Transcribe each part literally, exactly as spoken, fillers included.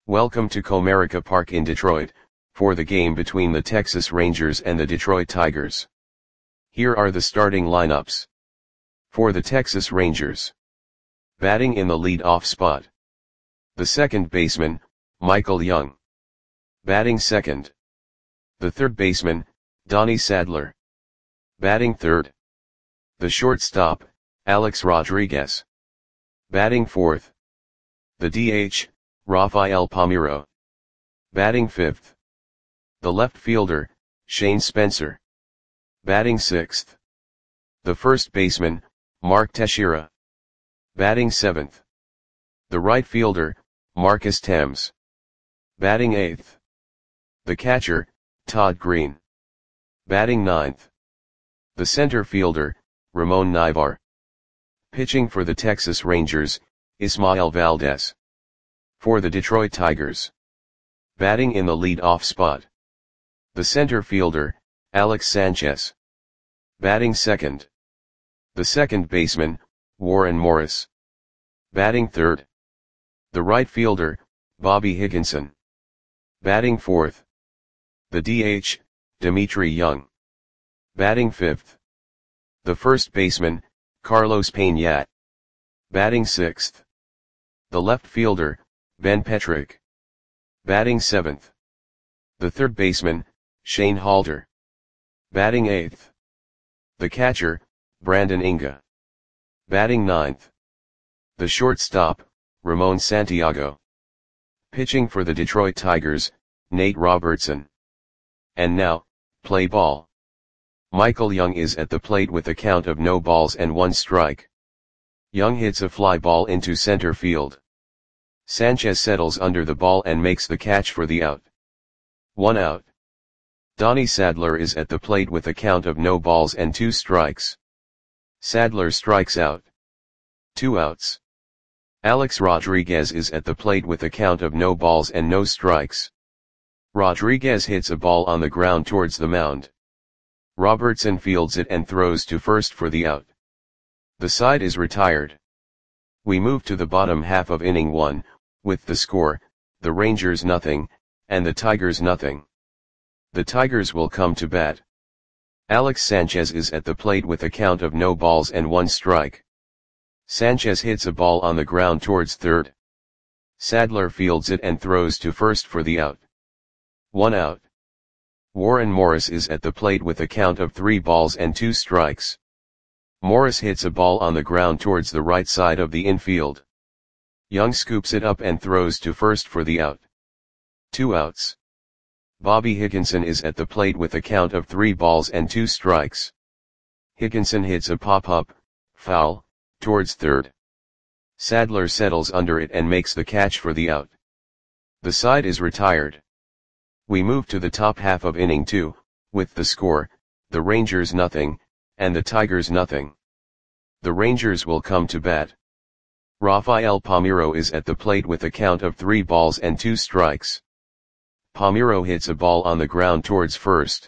Welcome to Comerica Park in Detroit, for the game between the Texas Rangers and the Detroit Tigers. Here are the starting lineups. For the Texas Rangers. Batting in the lead-off spot. The second baseman, Michael Young. Batting second. The third baseman, Donnie Sadler. Batting third. The shortstop, Alex Rodriguez. Batting fourth. The D H, Rafael Palmeiro. Batting fifth. The left fielder, Shane Spencer. Batting sixth. The first baseman, Mark Teixeira. Batting seventh. The right fielder, Marcus Thames. Batting eighth. The catcher, Todd Green. Batting ninth. The center fielder, Ramon Nivar. Pitching for the Texas Rangers, Ismael Valdez. For the Detroit Tigers. Batting in the lead-off spot. The center fielder, Alex Sanchez. Batting second. The second baseman, Warren Morris. Batting third. The right fielder, Bobby Higginson. Batting fourth. The D H, Dmitry Young. Batting fifth. The first baseman, Carlos Peña. Batting sixth. The left fielder, Ben Petrick. Batting seventh. The third baseman, Shane Halter. Batting eighth. The catcher, Brandon Inga. Batting ninth. The shortstop, Ramon Santiago. Pitching for the Detroit Tigers, Nate Robertson. And now, play ball. Michael Young is at the plate with a count of no balls and one strike. Young hits a fly ball into center field. Sanchez settles under the ball and makes the catch for the out. One out. Donnie Sadler is at the plate with a count of no balls and two strikes. Sadler strikes out. Two outs. Alex Rodriguez is at the plate with a count of no balls and no strikes. Rodriguez hits a ball on the ground towards the mound. Robertson fields it and throws to first for the out. The side is retired. We move to the bottom half of inning one, with the score, the Rangers nothing, and the Tigers nothing. The Tigers will come to bat. Alex Sanchez is at the plate with a count of no balls and one strike. Sanchez hits a ball on the ground towards third. Sadler fields it and throws to first for the out. One out. Warren Morris is at the plate with a count of three balls and two strikes. Morris hits a ball on the ground towards the right side of the infield. Young scoops it up and throws to first for the out. Two outs. Bobby Higginson is at the plate with a count of three balls and two strikes. Higginson hits a pop-up, foul, towards third. Sadler settles under it and makes the catch for the out. The side is retired. We move to the top half of inning two, with the score, the Rangers nothing, and the Tigers nothing. The Rangers will come to bat. Rafael Palmeiro is at the plate with a count of three balls and two strikes. Palmeiro hits a ball on the ground towards first.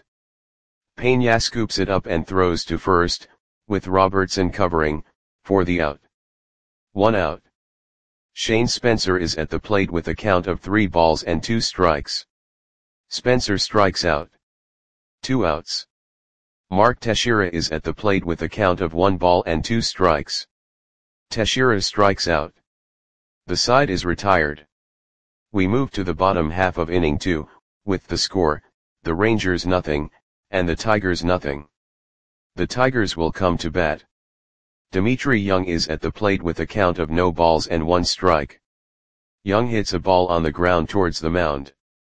Peña scoops it up and throws to first, with Robertson covering, for the out. One out. Shane Spencer is at the plate with a count of three balls and two strikes. Spencer strikes out. Two outs. Mark Teixeira is at the plate with a count of one ball and two strikes. Teixeira strikes out. The side is retired. We move to the bottom half of inning two, with the score, the Rangers nothing, and the Tigers nothing. The Tigers will come to bat. Dmitry Young is at the plate with a count of no balls and one strike. Young hits a ball on the ground towards the mound.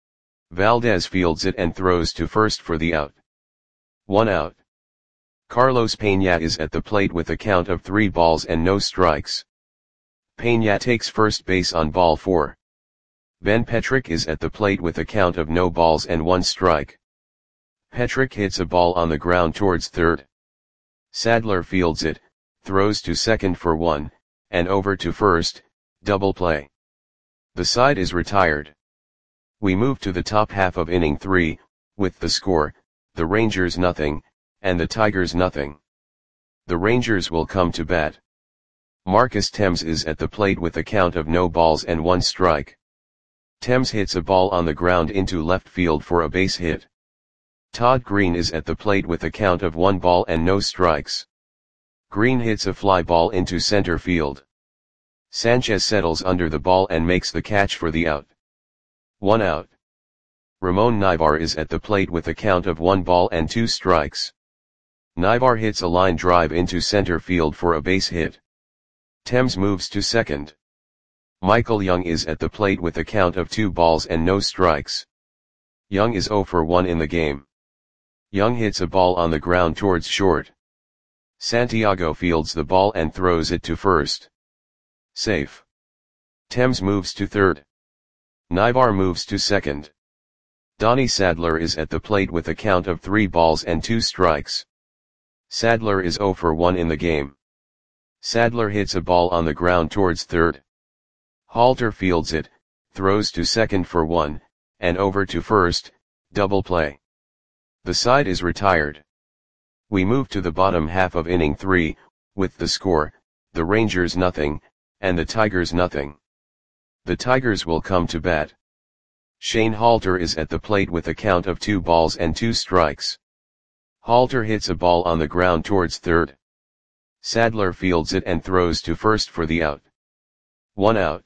Valdez fields it and throws to first for the out. One out. Carlos Peña is at the plate with a count of three balls and no strikes. Peña takes first base on ball four. Ben Petrick is at the plate with a count of no balls and one strike. Petrick hits a ball on the ground towards third. Sadler fields it, throws to second for one, and over to first, double play. The side is retired. We move to the top half of inning three, with the score, the Rangers nothing, and the Tigers nothing. The Rangers will come to bat. Marcus Thames is at the plate with a count of no balls and one strike. Thames hits a ball on the ground into left field for a base hit. Todd Green is at the plate with a count of one ball and no strikes. Green hits a fly ball into center field. Sanchez settles under the ball and makes the catch for the out. One out. Ramon Nivar is at the plate with a count of one ball and two strikes. Nivar hits a line drive into center field for a base hit. Thames moves to second. Michael Young is at the plate with a count of two balls and no strikes. Young is zero for one in the game. Young hits a ball on the ground towards short. Santiago fields the ball and throws it to first. Safe. Thames moves to third. Nivar moves to second. Donnie Sadler is at the plate with a count of three balls and two strikes. Sadler is zero for one in the game. Sadler hits a ball on the ground towards third. Halter fields it, throws to second for one, and over to first, double play. The side is retired. We move to the bottom half of inning three, with the score, the Rangers nothing, and the Tigers nothing. The Tigers will come to bat. Shane Halter is at the plate with a count of two balls and two strikes. Halter hits a ball on the ground towards third. Sadler fields it and throws to first for the out. One out.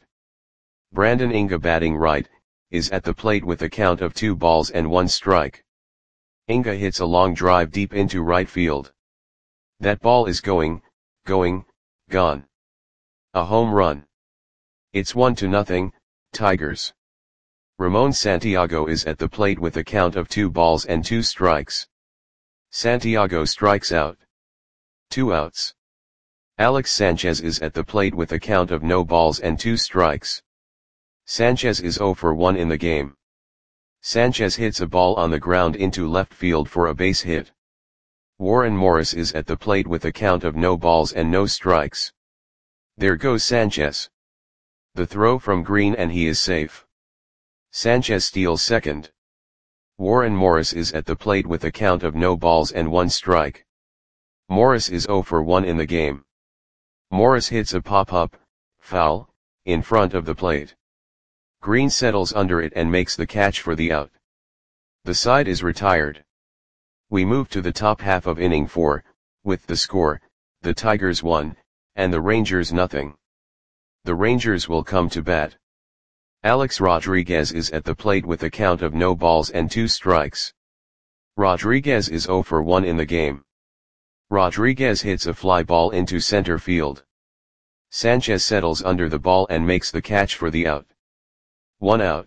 Brandon Inga, batting right, is at the plate with a count of two balls and one strike. Inga hits a long drive deep into right field. That ball is going, going, gone. A home run. It's one to nothing, Tigers. Ramon Santiago is at the plate with a count of two balls and two strikes. Santiago strikes out. Two outs. Alex Sanchez is at the plate with a count of no balls and two strikes. Sanchez is zero for one in the game. Sanchez hits a ball on the ground into left field for a base hit. Warren Morris is at the plate with a count of no balls and no strikes. There goes Sanchez. The throw from Green and he is safe. Sanchez steals second. Warren Morris is at the plate with a count of no balls and one strike. Morris is zero for one in the game. Morris hits a pop-up, foul, in front of the plate. Green settles under it and makes the catch for the out. The side is retired. We move to the top half of inning four, with the score, the Tigers one, and the Rangers nothing. The Rangers will come to bat. Alex Rodriguez is at the plate with a count of no balls and two strikes. Rodriguez is zero for one in the game. Rodriguez hits a fly ball into center field. Sanchez settles under the ball and makes the catch for the out. One out.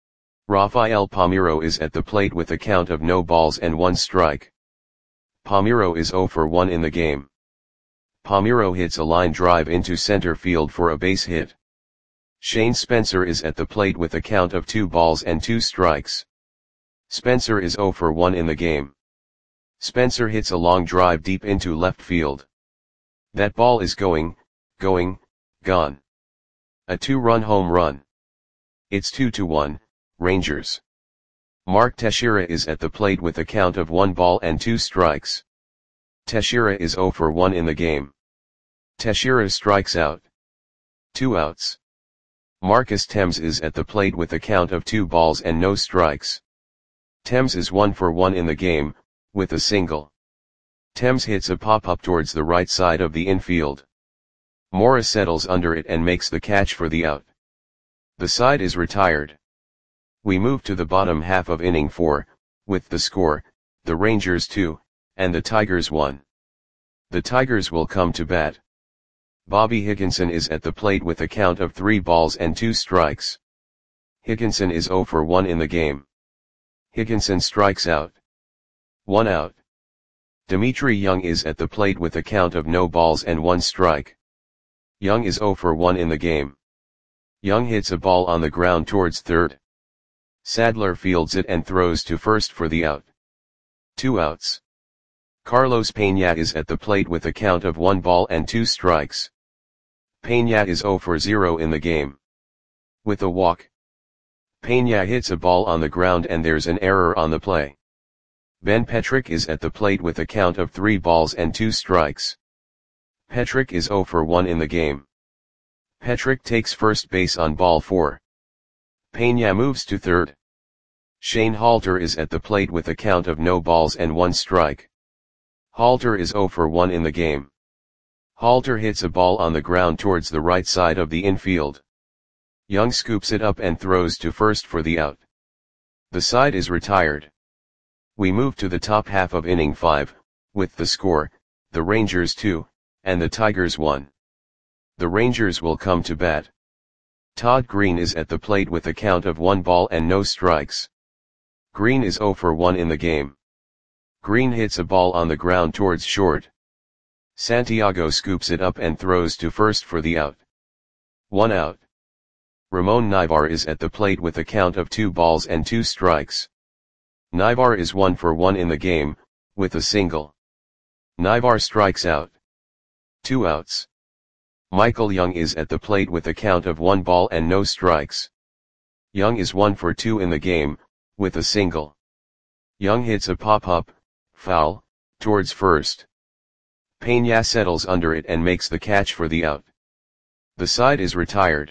Rafael Palmeiro is at the plate with a count of no balls and one strike. Palmeiro is zero for one in the game. Palmeiro hits a line drive into center field for a base hit. Shane Spencer is at the plate with a count of two balls and two strikes. Spencer is zero for one in the game. Spencer hits a long drive deep into left field. That ball is going, going, gone. A two-run home run. It's two to one, Rangers. Mark Teixeira is at the plate with a count of one ball and two strikes. Teixeira is zero for one in the game. Teixeira strikes out. Two outs. Marcus Thames is at the plate with a count of two balls and no strikes. Thames is one for one in the game, with a single. Thames hits a pop-up towards the right side of the infield. Morris settles under it and makes the catch for the out. The side is retired. We move to the bottom half of inning four, with the score, the Rangers two, and the Tigers one. The Tigers will come to bat. Bobby Higginson is at the plate with a count of three balls and two strikes. Higginson is zero for one in the game. Higginson strikes out. One out. Dimitri Young is at the plate with a count of no balls and one strike. Young is zero for one in the game. Young hits a ball on the ground towards third. Sadler fields it and throws to first for the out. Two outs. Carlos Peña is at the plate with a count of one ball and two strikes. Peña is zero for zero in the game. With a walk. Peña hits a ball on the ground and there's an error on the play. Ben Petrick is at the plate with a count of three balls and two strikes. Petrick is zero for one in the game. Petrick takes first base on ball four. Peña moves to third. Shane Halter is at the plate with a count of no balls and one strike. Halter is zero for one in the game. Halter hits a ball on the ground towards the right side of the infield. Young scoops it up and throws to first for the out. The side is retired. We move to the top half of inning five, with the score, the Rangers two, and the Tigers one. The Rangers will come to bat. Todd Green is at the plate with a count of one ball and no strikes. Green is zero for one in the game. Green hits a ball on the ground towards short. Santiago scoops it up and throws to first for the out. One out. Ramon Nivar is at the plate with a count of two balls and two strikes. Nivar is one for one in the game, with a single. Nivar strikes out. Two outs. Michael Young is at the plate with a count of one ball and no strikes. Young is one for two in the game, with a single. Young hits a pop-up, foul, towards first. Peña settles under it and makes the catch for the out. The side is retired.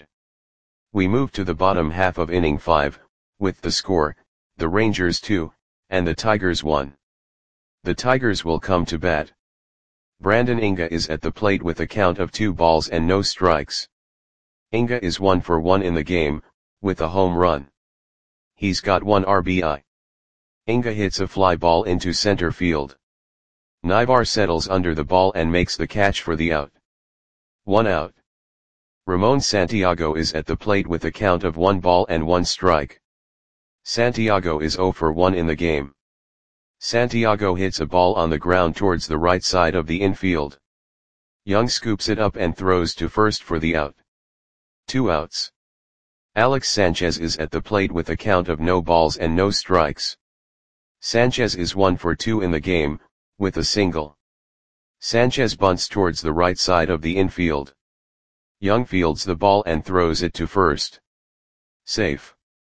We move to the bottom half of inning five, with the score, the Rangers two, and the Tigers one. The Tigers will come to bat. Brandon Inga is at the plate with a count of two balls and no strikes. Inga is one for one in the game, with a home run. He's got one R B I. Inga hits a fly ball into center field. Nivar settles under the ball and makes the catch for the out. One out. Ramon Santiago is at the plate with a count of one ball and one strike. Santiago is zero for one in the game. Santiago hits a ball on the ground towards the right side of the infield. Young scoops it up and throws to first for the out. Two outs. Alex Sanchez is at the plate with a count of no balls and no strikes. Sanchez is one for two in the game, with a single. Sanchez bunts towards the right side of the infield. Young fields the ball and throws it to first. Safe.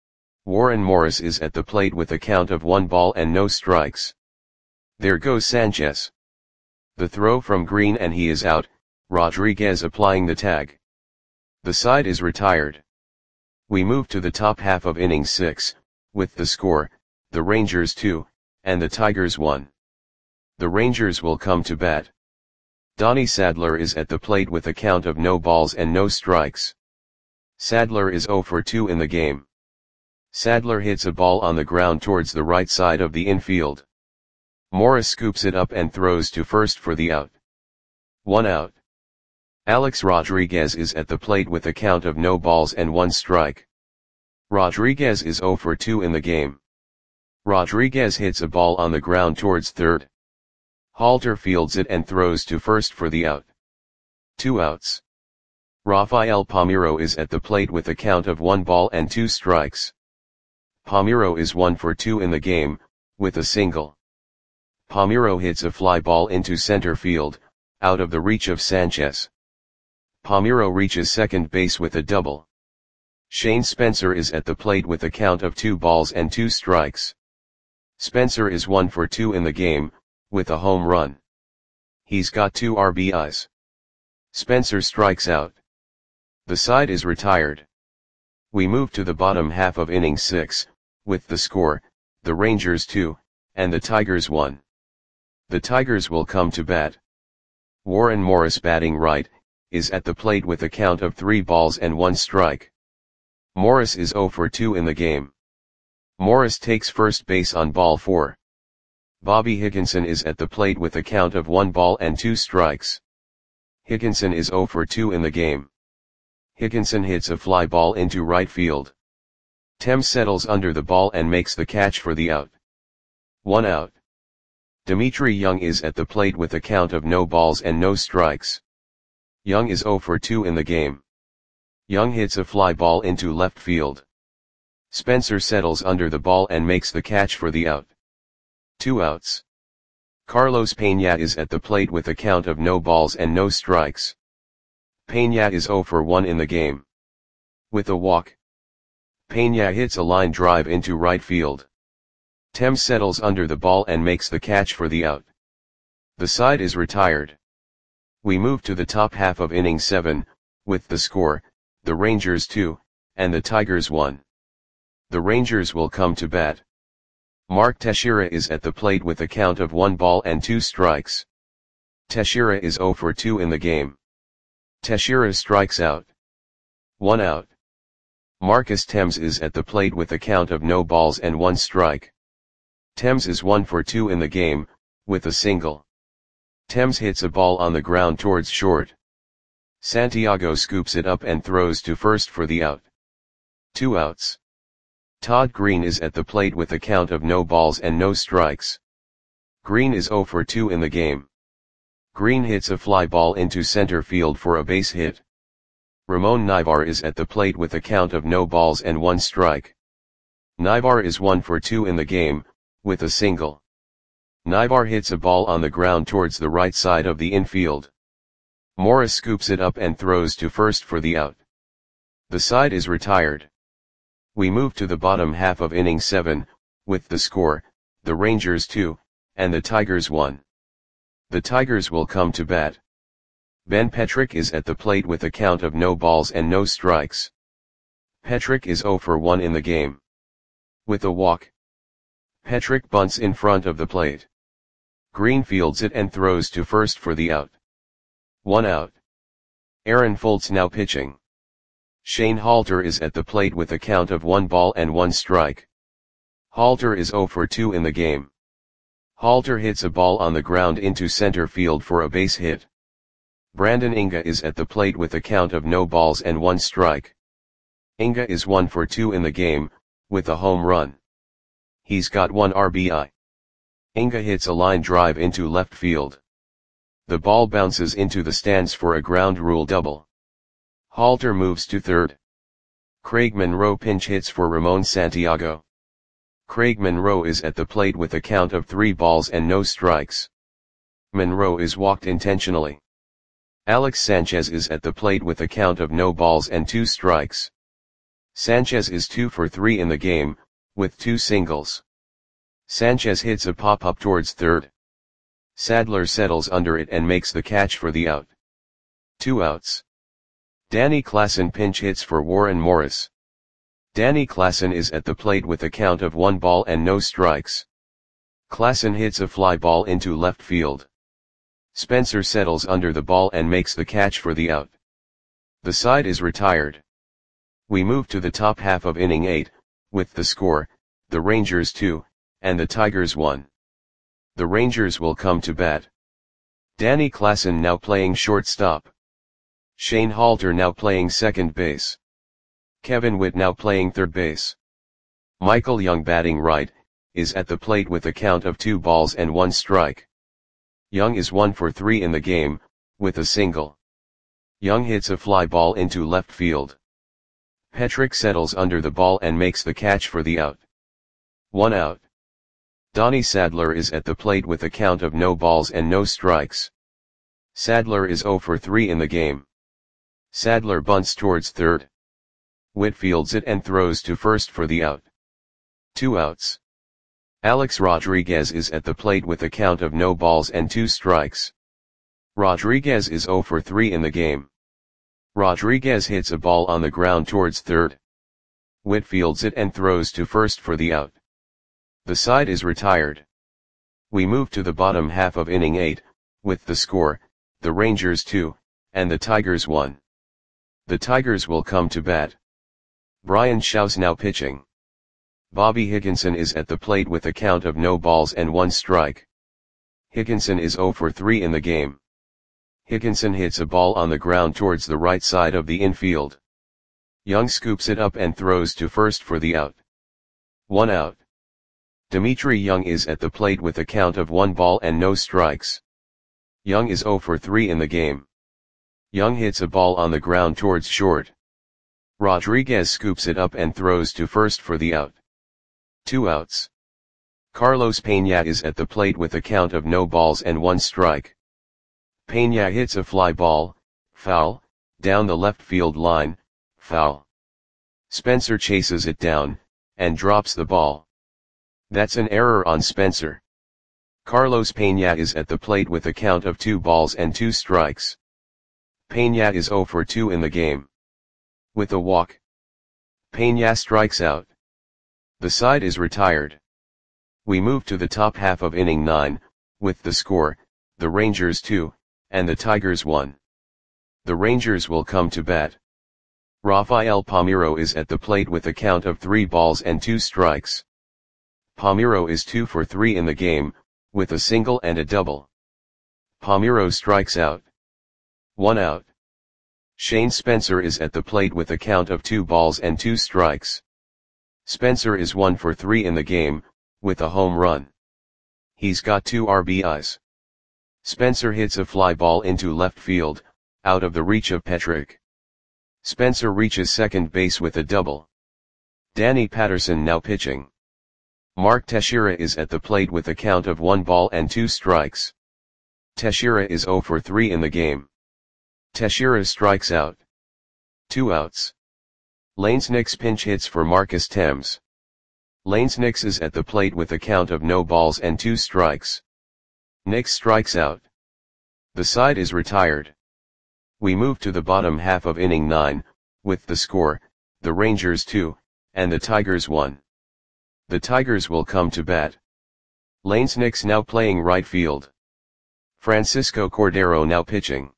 Warren Morris is at the plate with a count of one ball and no strikes. There goes Sanchez. The throw from Green and he is out, Rodriguez applying the tag. The side is retired. We move to the top half of inning six, with the score, the Rangers two, and the Tigers one. The Rangers will come to bat. Donnie Sadler is at the plate with a count of no balls and no strikes. Sadler is zero for two in the game. Sadler hits a ball on the ground towards the right side of the infield. Morris scoops it up and throws to first for the out. One out. Alex Rodriguez is at the plate with a count of no balls and one strike. Rodriguez is zero for two in the game. Rodriguez hits a ball on the ground towards third. Halter fields it and throws to first for the out. Two outs. Rafael Palmeiro is at the plate with a count of one ball and two strikes. Palmeiro is one for two in the game, with a single. Palmeiro hits a fly ball into center field, out of the reach of Sanchez. Palmeiro reaches second base with a double. Shane Spencer is at the plate with a count of two balls and two strikes. Spencer is one for two in the game, with a home run. He's got two R B Is. Spencer strikes out. The side is retired. We move to the bottom half of inning six, with the score, the Rangers two, and the Tigers one. The Tigers will come to bat. Warren Morris, batting right, is at the plate with a count of three balls and one strike. Morris is zero for two in the game. Morris takes first base on ball four. Bobby Higginson is at the plate with a count of one ball and two strikes. Higginson is zero for two in the game. Higginson hits a fly ball into right field. Tem settles under the ball and makes the catch for the out. One out. Dimitri Young is at the plate with a count of no balls and no strikes. Young is zero for two in the game. Young hits a fly ball into left field. Spencer settles under the ball and makes the catch for the out. Two outs. Carlos Peña is at the plate with a count of no balls and no strikes. Peña is zero for one in the game. With a walk. Peña hits a line drive into right field. Tem settles under the ball and makes the catch for the out. The side is retired. We move to the top half of inning seven, with the score, the Rangers two, and the Tigers one. The Rangers will come to bat. Mark Teixeira is at the plate with a count of one ball and two strikes. Teixeira is zero for two in the game. Teixeira strikes out. One out. Marcus Thames is at the plate with a count of no balls and one strike. Thames is one for two in the game, with a single. Thames hits a ball on the ground towards short. Santiago scoops it up and throws to first for the out. Two outs. Todd Green is at the plate with a count of no balls and no strikes. Green is zero for two in the game. Green hits a fly ball into center field for a base hit. Ramon Nivar is at the plate with a count of no balls and one strike. Nivar is one for two in the game, with a single. Nivar hits a ball on the ground towards the right side of the infield. Morris scoops it up and throws to first for the out. The side is retired. We move to the bottom half of inning seven, with the score, the Rangers two, and the Tigers one. The Tigers will come to bat. Ben Petrick is at the plate with a count of no balls and no strikes. Petrick is zero for one in the game. With a walk. Petrick bunts in front of the plate. Green fields it and throws to first for the out. One out. Aaron Foltz now pitching. Shane Halter is at the plate with a count of one ball and one strike. Halter is zero for two in the game. Halter hits a ball on the ground into center field for a base hit. Brandon Inga is at the plate with a count of no balls and one strike. Inga is one for two in the game, with a home run. He's got one R B I. Inga hits a line drive into left field. The ball bounces into the stands for a ground rule double. Halter moves to third. Craig Monroe pinch hits for Ramon Santiago. Craig Monroe is at the plate with a count of three balls and no strikes. Monroe is walked intentionally. Alex Sanchez is at the plate with a count of no balls and two strikes. Sanchez is two for three in the game, with two singles. Sanchez hits a pop-up towards third. Sadler settles under it and makes the catch for the out. Two outs. Danny Klassen pinch hits for Warren Morris. Danny Klassen is at the plate with a count of one ball and no strikes. Klassen hits a fly ball into left field. Spencer settles under the ball and makes the catch for the out. The side is retired. We move to the top half of inning eight, with the score, the Rangers two, and the Tigers one. The Rangers will come to bat. Danny Klassen now playing shortstop. Shane Halter now playing second base. Kevin Witt now playing third base. Michael Young batting right, is at the plate with a count of two balls and one strike. Young is one for three in the game, with a single. Young hits a fly ball into left field. Petrick settles under the ball and makes the catch for the out. One out. Donnie Sadler is at the plate with a count of no balls and no strikes. Sadler is zero for three in the game. Sadler bunts towards third. Witt fields it and throws to first for the out. Two outs. Alex Rodriguez is at the plate with a count of no balls and two strikes. Rodriguez is zero for three in the game. Rodriguez hits a ball on the ground towards third. Witt fields it and throws to first for the out. The side is retired. We move to the bottom half of inning eight, with the score, the Rangers two, and the Tigers one. The Tigers will come to bat. Brian Shaw's now pitching. Bobby Higginson is at the plate with a count of no balls and one strike. Higginson is zero for three in the game. Higginson hits a ball on the ground towards the right side of the infield. Young scoops it up and throws to first for the out. One out. Dimitri Young is at the plate with a count of one ball and no strikes. Young is zero for three in the game. Young hits a ball on the ground towards short. Rodriguez scoops it up and throws to first for the out. Two outs. Carlos Peña is at the plate with a count of no balls and one strike. Peña hits a fly ball, foul, down the left field line, foul. Spencer chases it down, and drops the ball. That's an error on Spencer. Carlos Peña is at the plate with a count of two balls and two strikes. Peña is zero for two in the game. With a walk, Peña strikes out. The side is retired. We move to the top half of inning nine, with the score, the Rangers two, and the Tigers one. The Rangers will come to bat. Rafael Palmeiro is at the plate with a count of three balls and two strikes. Palmeiro is two for three in the game, with a single and a double. Palmeiro strikes out. One out. Shane Spencer is at the plate with a count of two balls and two strikes. Spencer is one for three in the game, with a home run. He's got two R B Is. Spencer hits a fly ball into left field, out of the reach of Petrick. Spencer reaches second base with a double. Danny Patterson now pitching. Mark Teixeira is at the plate with a count of one ball and two strikes. Teixeira is zero for three in the game. Teixeira strikes out. Two outs. Lanes Nix pinch hits for Marcus Thames. Lanes Nix is at the plate with a count of no balls and two strikes. Nix strikes out. The side is retired. We move to the bottom half of inning nine, with the score, the Rangers two, and the Tigers one. The Tigers will come to bat. Lanes Nix now playing right field. Francisco Cordero now pitching.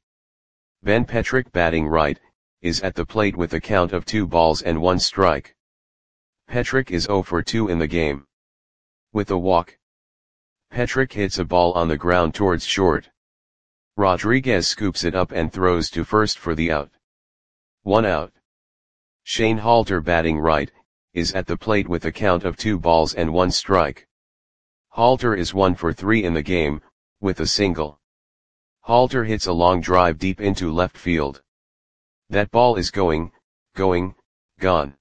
Ben Petrick batting right, is at the plate with a count of two balls and one strike. Petrick is zero for two in the game. With a walk. Petrick hits a ball on the ground towards short. Rodriguez scoops it up and throws to first for the out. One out. Shane Halter batting right, is at the plate with a count of two balls and one strike. Halter is one for three in the game, with a single. Halter hits a long drive deep into left field. That ball is going, going, gone.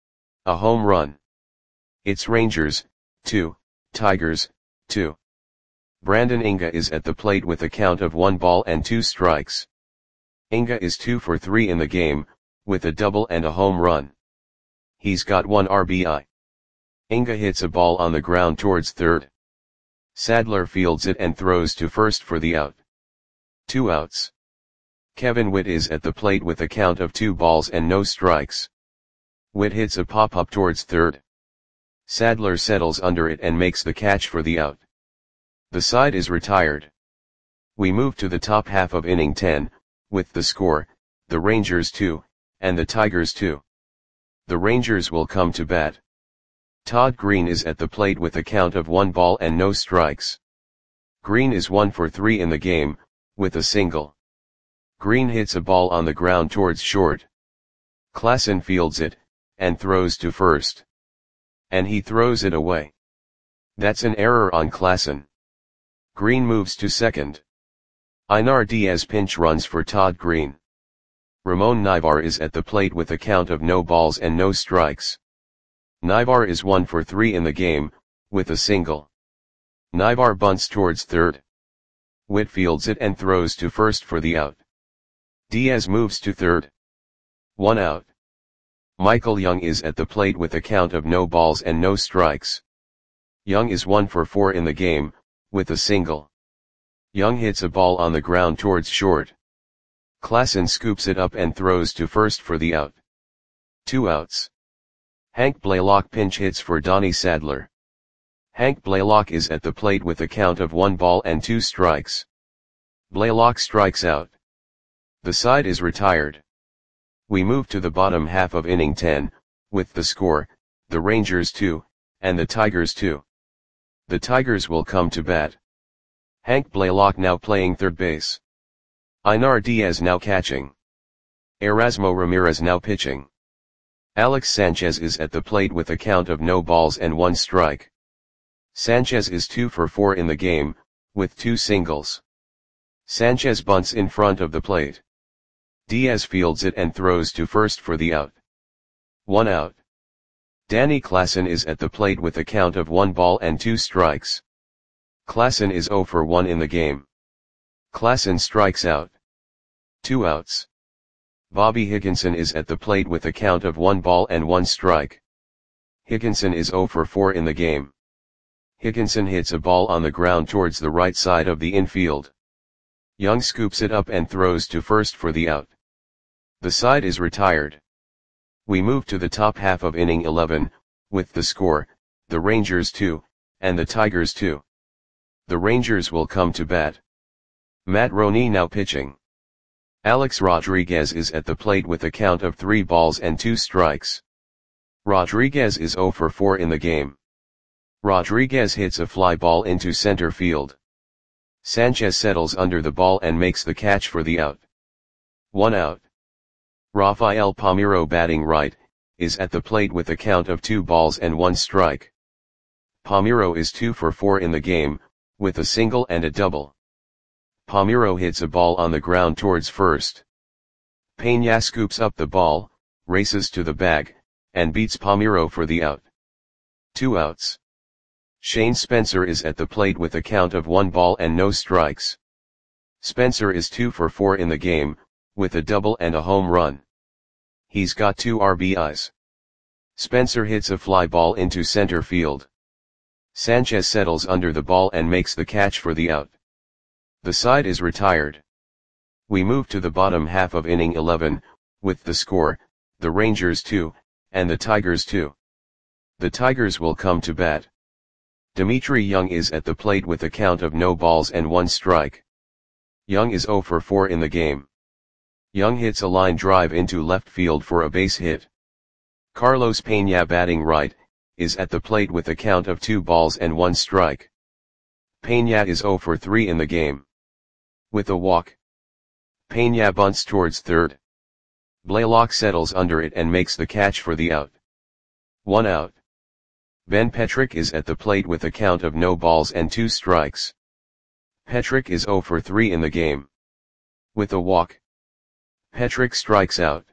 A home run. It's Rangers, two, Tigers, two. Brandon Inga is at the plate with a count of one ball and two strikes. Inga is two for three in the game, with a double and a home run. He's got one R B I. Inga hits a ball on the ground towards third. Sadler fields it and throws to first for the out. Two outs. Kevin Witt is at the plate with a count of two balls and no strikes. Witt hits a pop-up towards third. Sadler settles under it and makes the catch for the out. The side is retired. We move to the top half of inning ten, with the score, the Rangers two, and the Tigers two. The Rangers will come to bat. Todd Green is at the plate with a count of one ball and no strikes. Green is one for three in the game, with a single. Green hits a ball on the ground towards short. Klassen fields it, and throws to first. And he throws it away. That's an error on Klassen. Green moves to second. Einar Diaz pinch runs for Todd Green. Ramon Nivar is at the plate with a count of no balls and no strikes. Nivar is one for three in the game, with a single. Nivar bunts towards third. Witt fields it and throws to first for the out. Diaz moves to third. One out. Michael Young is at the plate with a count of no balls and no strikes. Young is one for four in the game, with a single. Young hits a ball on the ground towards short. Klassen scoops it up and throws to first for the out. Two outs. Hank Blaylock pinch hits for Donnie Sadler. Hank Blaylock is at the plate with a count of one ball and two strikes. Blaylock strikes out. The side is retired. We move to the bottom half of inning ten, with the score, the Rangers two, and the Tigers two. The Tigers will come to bat. Hank Blaylock now playing third base. Einar Diaz now catching. Erasmo Ramirez now pitching. Alex Sanchez is at the plate with a count of no balls and one strike. Sanchez is two for four in the game, with two singles. Sanchez bunts in front of the plate. Diaz fields it and throws to first for the out. One out. Danny Klassen is at the plate with a count of one ball and two strikes. Klassen is zero for one in the game. Klassen strikes out. Two outs. Bobby Higginson is at the plate with a count of one ball and one strike. Higginson is zero for four in the game. Higginson hits a ball on the ground towards the right side of the infield. Young scoops it up and throws to first for the out. The side is retired. We move to the top half of inning eleven, with the score, the Rangers two, and the Tigers two. The Rangers will come to bat. Matt Roney now pitching. Alex Rodriguez is at the plate with a count of three balls and two strikes. Rodriguez is zero for four in the game. Rodriguez hits a fly ball into center field. Sanchez settles under the ball and makes the catch for the out. One out. Rafael Palmeiro, batting right, is at the plate with a count of two balls and one strike. Palmeiro is two for four in the game, with a single and a double. Palmeiro hits a ball on the ground towards first. Peña scoops up the ball, races to the bag, and beats Palmeiro for the out. Two outs. Shane Spencer is at the plate with a count of one ball and no strikes. Spencer is two for four in the game, with a double and a home run. He's got two R B Is. Spencer hits a fly ball into center field. Sanchez settles under the ball and makes the catch for the out. The side is retired. We move to the bottom half of inning eleven, with the score, the Rangers two, and the Tigers two. The Tigers will come to bat. Dimitri Young is at the plate with a count of no balls and one strike. Young is zero for four in the game. Young hits a line drive into left field for a base hit. Carlos Peña, batting right, is at the plate with a count of two balls and one strike. Peña is zero for three in the game. With a walk, Peña bunts towards third. Blaylock settles under it and makes the catch for the out. One out. Ben Petrick is at the plate with a count of no balls and two strikes. Petrick is zero for three in the game. With a walk, Petrick strikes out.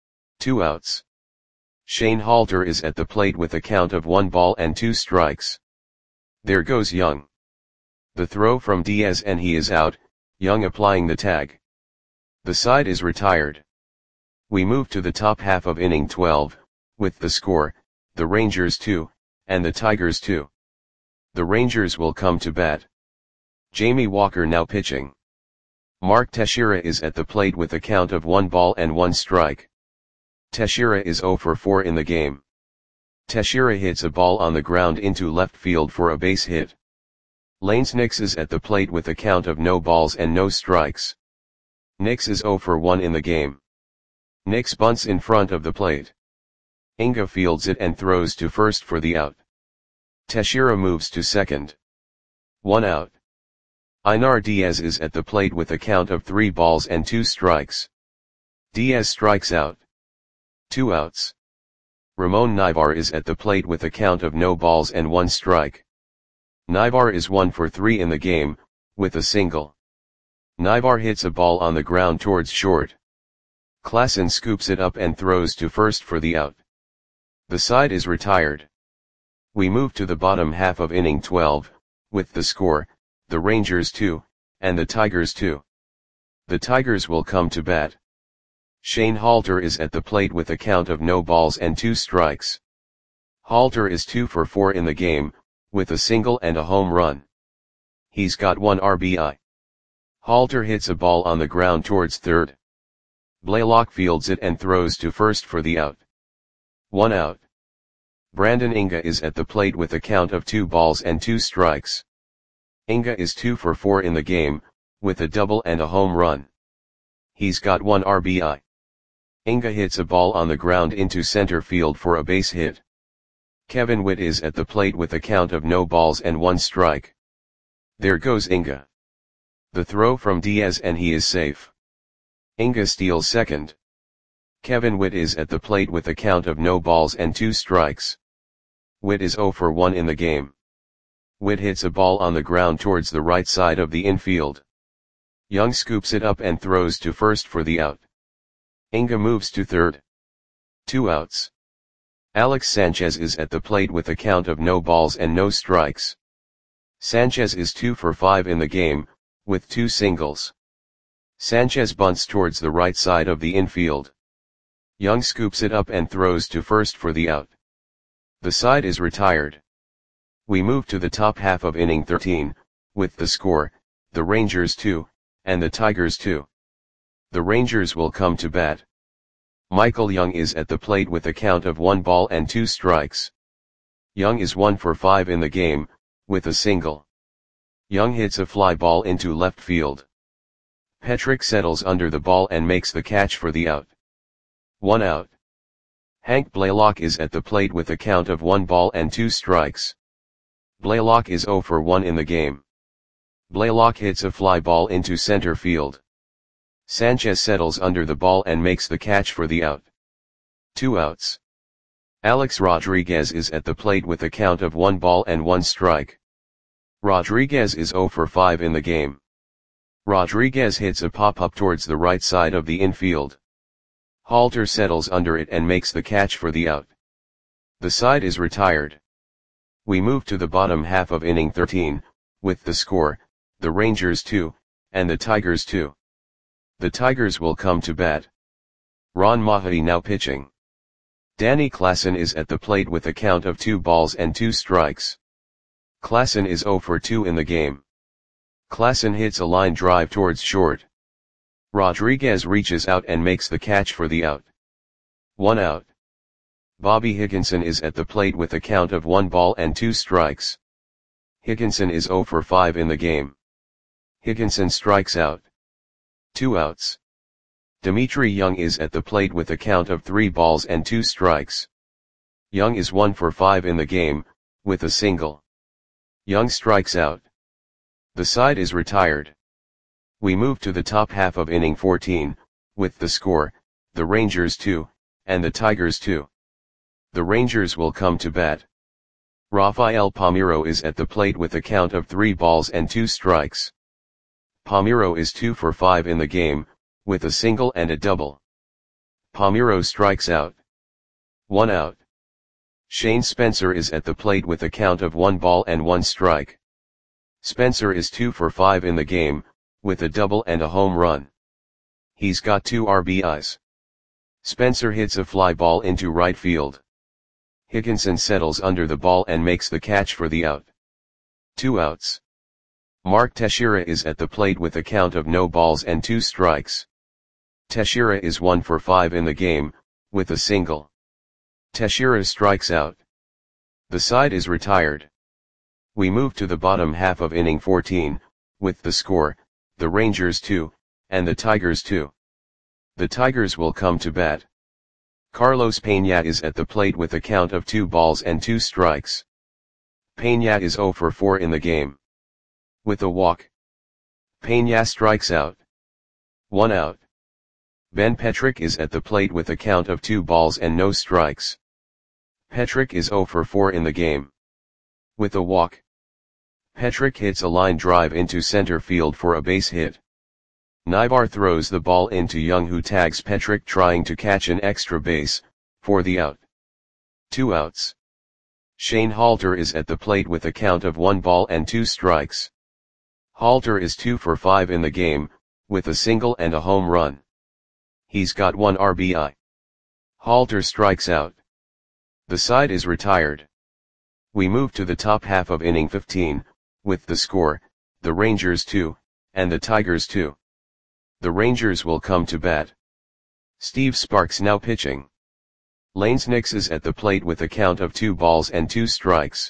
Two outs. Shane Halter is at the plate with a count of one ball and two strikes. There goes Young. The throw from Diaz and he is out, Young applying the tag. The side is retired. We move to the top half of inning twelve, with the score, the Rangers two, and the Tigers two. The Rangers will come to bat. Jamie Walker now pitching. Mark Teixeira is at the plate with a count of one ball and one strike. Teixeira is zero for four in the game. Teixeira hits a ball on the ground into left field for a base hit. Lanes Nix is at the plate with a count of no balls and no strikes. Nix is zero for one in the game. Nix bunts in front of the plate. Inga fields it and throws to first for the out. Teixeira moves to second. One out. Einar Diaz is at the plate with a count of three balls and two strikes. Diaz strikes out. Two outs. Ramon Nivar is at the plate with a count of no balls and one strike. Nivar is one for three in the game, with a single. Nivar hits a ball on the ground towards short. Klassen scoops it up and throws to first for the out. The side is retired. We move to the bottom half of inning twelve, with the score, the Rangers two, and the Tigers two. The Tigers will come to bat. Shane Halter is at the plate with a count of no balls and two strikes. Halter is two for four in the game, with a single and a home run. He's got one R B I. Halter hits a ball on the ground towards third. Blaylock fields it and throws to first for the out. One out. Brandon Inga is at the plate with a count of two balls and two strikes. Inga is two for four in the game, with a double and a home run. He's got one R B I. Inga hits a ball on the ground into center field for a base hit. Kevin Witt is at the plate with a count of no balls and one strike. There goes Inga. The throw from Diaz and he is safe. Inga steals second. Kevin Witt is at the plate with a count of no balls and two strikes. Witt is zero for one in the game. Witt hits a ball on the ground towards the right side of the infield. Young scoops it up and throws to first for the out. Inga moves to third. Two outs. Alex Sanchez is at the plate with a count of no balls and no strikes. Sanchez is two for five in the game, with two singles. Sanchez bunts towards the right side of the infield. Young scoops it up and throws to first for the out. The side is retired. We move to the top half of inning thirteen, with the score, the Rangers two, and the Tigers two. The Rangers will come to bat. Michael Young is at the plate with a count of one ball and two strikes. Young is one for five in the game, with a single. Young hits a fly ball into left field. Petrick settles under the ball and makes the catch for the out. One out. Hank Blaylock is at the plate with a count of one ball and two strikes. Blaylock is zero for one in the game. Blaylock hits a fly ball into center field. Sanchez settles under the ball and makes the catch for the out. Two outs. Alex Rodriguez is at the plate with a count of one ball and one strike. Rodriguez is zero for five in the game. Rodriguez hits a pop-up towards the right side of the infield. Halter settles under it and makes the catch for the out. The side is retired. We move to the bottom half of inning thirteen, with the score, the Rangers two, and the Tigers two. The Tigers will come to bat. Ron Mahay now pitching. Danny Klassen is at the plate with a count of two balls and two strikes. Klassen is zero for two in the game. Klassen hits a line drive towards short. Rodriguez reaches out and makes the catch for the out. One out. Bobby Higginson is at the plate with a count of one ball and two strikes. Higginson is zero for five in the game. Higginson strikes out. Two outs. Dimitri Young is at the plate with a count of three balls and two strikes. Young is one for five in the game, with a single. Young strikes out. The side is retired. We move to the top half of inning fourteen, with the score, the Rangers two, and the Tigers two. The Rangers will come to bat. Rafael Palmeiro is at the plate with a count of three balls and two strikes. Palmeiro is two for five in the game, with a single and a double. Palmeiro strikes out. One out. Shane Spencer is at the plate with a count of one ball and one strike. Spencer is two for five in the game, with a double and a home run. He's got two R B Is. Spencer hits a fly ball into right field. Higginson settles under the ball and makes the catch for the out. Two outs. Mark Teixeira is at the plate with a count of no balls and two strikes. Teixeira is one for five in the game, with a single. Teixeira strikes out. The side is retired. We move to the bottom half of inning fourteen, with the score, the Rangers two, and the Tigers two. The Tigers will come to bat. Carlos Peña is at the plate with a count of two balls and two strikes. Peña is zero for four in the game. With a walk. Peña strikes out. One out. Ben Petrick is at the plate with a count of two balls and no strikes. Petrick is zero for four in the game. With a walk. Petrick hits a line drive into center field for a base hit. Naivar throws the ball into Young, who tags Petrick trying to catch an extra base, for the out. Two outs. Shane Halter is at the plate with a count of one ball and two strikes. Halter is two for five in the game, with a single and a home run. He's got one R B I. Halter strikes out. The side is retired. We move to the top half of inning fifteen, with the score, the Rangers two, and the Tigers two. The Rangers will come to bat. Steve Sparks now pitching. Lanes Nix is at the plate with a count of two balls and two strikes.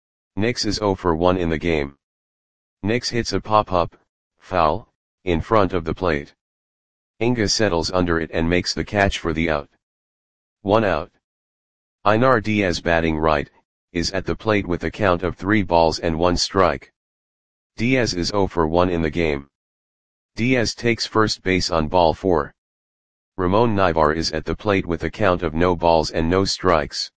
Nix is zero for one in the game. Nix hits a pop-up, foul, in front of the plate. Inga settles under it and makes the catch for the out. One out. Einar Diaz, batting right, is at the plate with a count of three balls and one strike. Diaz is zero for one in the game. Diaz takes first base on ball four. Ramon Naivar is at the plate with a count of no balls and no strikes.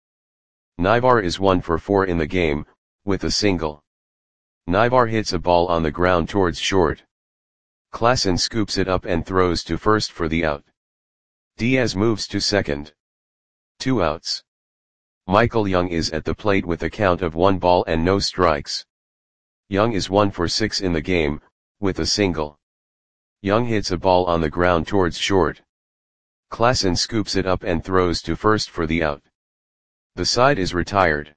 Naivar is one for four in the game, with a single. Naivar hits a ball on the ground towards short. Klassen scoops it up and throws to first for the out. Diaz moves to second. Two outs. Michael Young is at the plate with a count of one ball and no strikes. Young is one for six in the game, with a single. Young hits a ball on the ground towards short. Klassen scoops it up and throws to first for the out. The side is retired.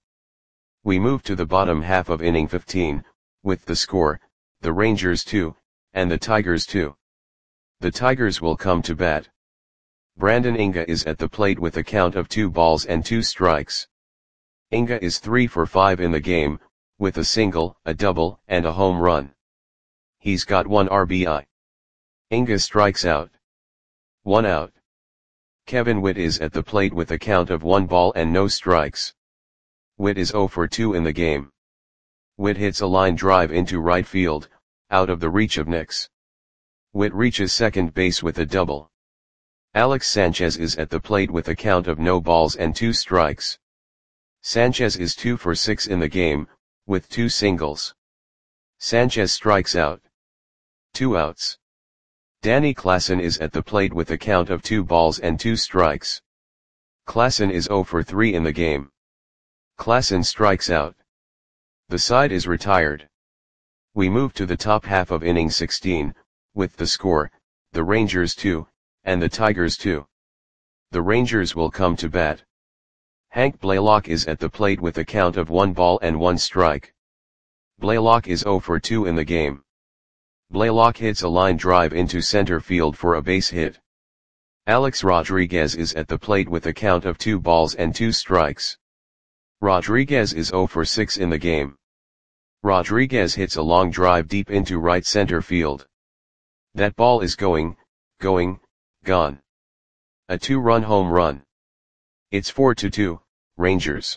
We move to the bottom half of inning fifteen, with the score, the Rangers two, and the Tigers two. The Tigers will come to bat. Brandon Inga is at the plate with a count of two balls and two strikes. Inga is three for five in the game, with a single, a double, and a home run. He's got one R B I. Inga strikes out. One out. Kevin Witt is at the plate with a count of one ball and no strikes. Witt is zero for two in the game. Witt hits a line drive into right field, out of the reach of Nix. Witt reaches second base with a double. Alex Sanchez is at the plate with a count of no balls and two strikes. Sanchez is two for six in the game, with two singles. Sanchez strikes out. Two outs. Danny Klassen is at the plate with a count of two balls and two strikes. Klassen is zero for three in the game. Klassen strikes out. The side is retired. We move to the top half of inning sixteen, with the score, the Rangers two, and the Tigers two. The Rangers will come to bat. Hank Blaylock is at the plate with a count of one ball and one strike. Blaylock is zero for two in the game. Blaylock hits a line drive into center field for a base hit. Alex Rodriguez is at the plate with a count of two balls and two strikes. Rodriguez is zero for six in the game. Rodriguez hits a long drive deep into right center field. That ball is going, going, gone. A two-run home run. It's four to two, Rangers.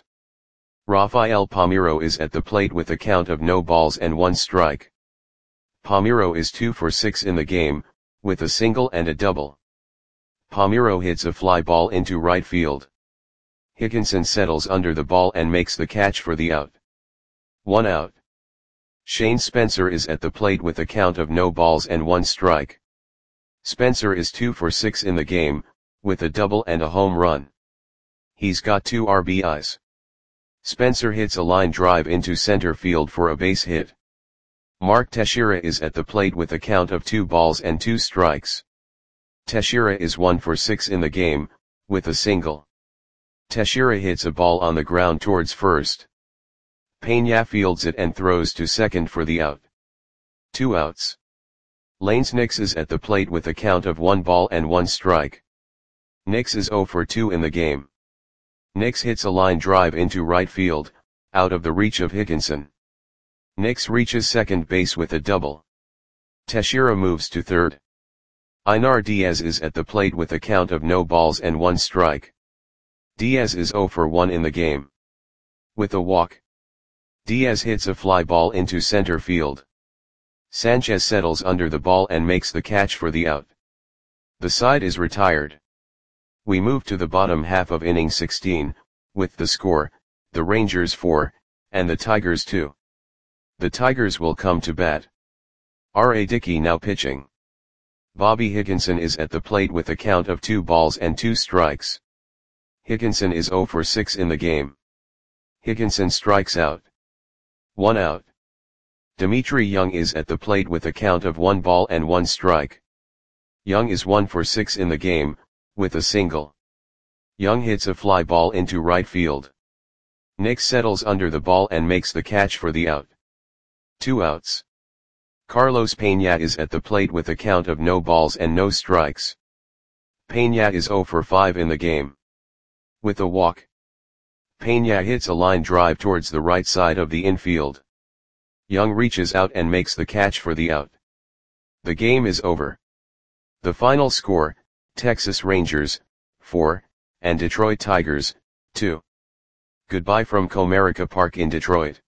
Rafael Palmeiro is at the plate with a count of no balls and one strike. Palmeiro is two for six in the game, with a single and a double. Palmeiro hits a fly ball into right field. Higginson settles under the ball and makes the catch for the out. One out. Shane Spencer is at the plate with a count of no balls and one strike. Spencer is two for six in the game, with a double and a home run. He's got two R B Is. Spencer hits a line drive into center field for a base hit. Mark Teixeira is at the plate with a count of two balls and two strikes. Teixeira is one for six in the game, with a single. Teixeira hits a ball on the ground towards first. Peña fields it and throws to second for the out. Two outs. Lanes Nix is at the plate with a count of one ball and one strike. Nix is zero for two in the game. Nix hits a line drive into right field, out of the reach of Higginson. Nix reaches second base with a double. Teixeira moves to third. Einar Diaz is at the plate with a count of no balls and one strike. Diaz is zero for one in the game. With a walk. Diaz hits a fly ball into center field. Sanchez settles under the ball and makes the catch for the out. The side is retired. We move to the bottom half of inning sixteen, with the score, the Rangers four, and the Tigers two. The Tigers will come to bat. R A Dickey now pitching. Bobby Higginson is at the plate with a count of two balls and two strikes. Higginson is zero for six in the game. Higginson strikes out. One out. Dimitri Young is at the plate with a count of one ball and one strike. Young is one for six in the game, with a single. Young hits a fly ball into right field. Nix settles under the ball and makes the catch for the out. Two outs. Carlos Peña is at the plate with a count of no balls and no strikes. Peña is zero for five in the game. With a walk. Peña hits a line drive towards the right side of the infield. Young reaches out and makes the catch for the out. The game is over. The final score, Texas Rangers, four, and Detroit Tigers, two. Goodbye from Comerica Park in Detroit.